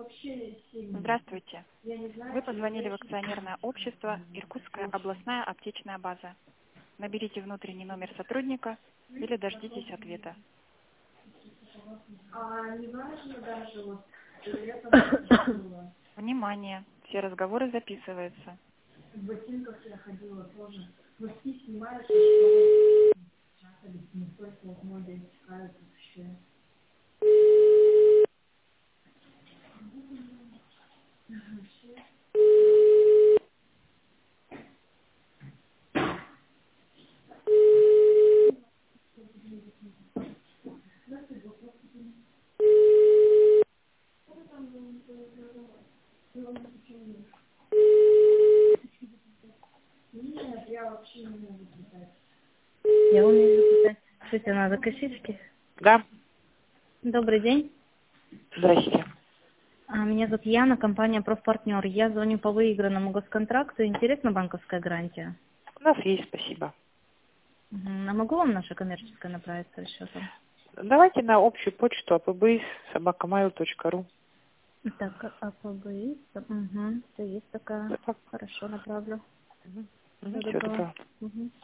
Здравствуйте. Вы позвонили в акционерное общество «Иркутская областная аптечная база». Наберите внутренний номер сотрудника или дождитесь ответа. Внимание! Все разговоры записываются. В ботинках я ходила тоже. Носки снимаешь, и что не только вот ноги истекают вообще. Нет, я вообще не могу писать. Я умею записать. Что тебе надо, косички? Да, Добрый день. здрасте. Меня зовут Яна, компания «Профпартнер». Я звоню по выигранному госконтракту. Интересна банковская гарантия? У нас есть, спасибо. А могу вам наше коммерческое направить со счетом? Давайте на общую почту apbis@mail.ru. Так, АПБИ. Угу, есть такая. Да, так. Хорошо, направлю. Мгм. Всего Всего доброго. доброго. Мгм.